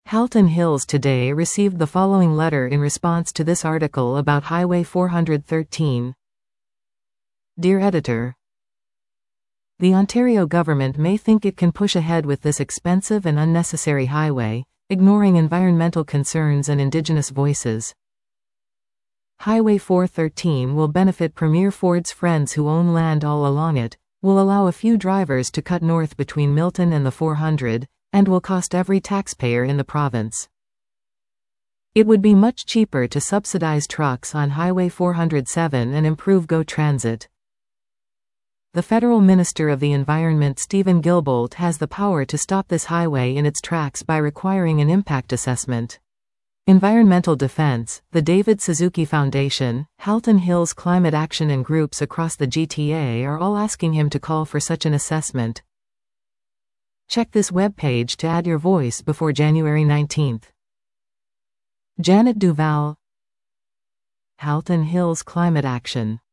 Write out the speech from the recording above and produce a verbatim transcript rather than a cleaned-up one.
Halton Hills Today received the following letter in response to this article about Highway four thirteen. Dear Editor, the Ontario government may think it can push ahead with this expensive and unnecessary highway, ignoring environmental concerns and Indigenous voices. Highway four thirteen will benefit Premier Ford's friends who own land all along it, will allow a few drivers to cut north between Milton and the four hundred, and will cost every taxpayer in the province. It would be much cheaper to subsidize trucks on Highway four oh seven and improve GO Transit. The Federal Minister of the Environment Stephen Guilbeault has the power to stop this highway in its tracks by requiring an impact assessment. Environmental Defense, the David Suzuki Foundation, Halton Hills Climate Action and groups across the G T A are all asking him to call for such an assessment. Check this webpage to add your voice before January nineteenth. Janet Duval, Halton Hills Climate Action.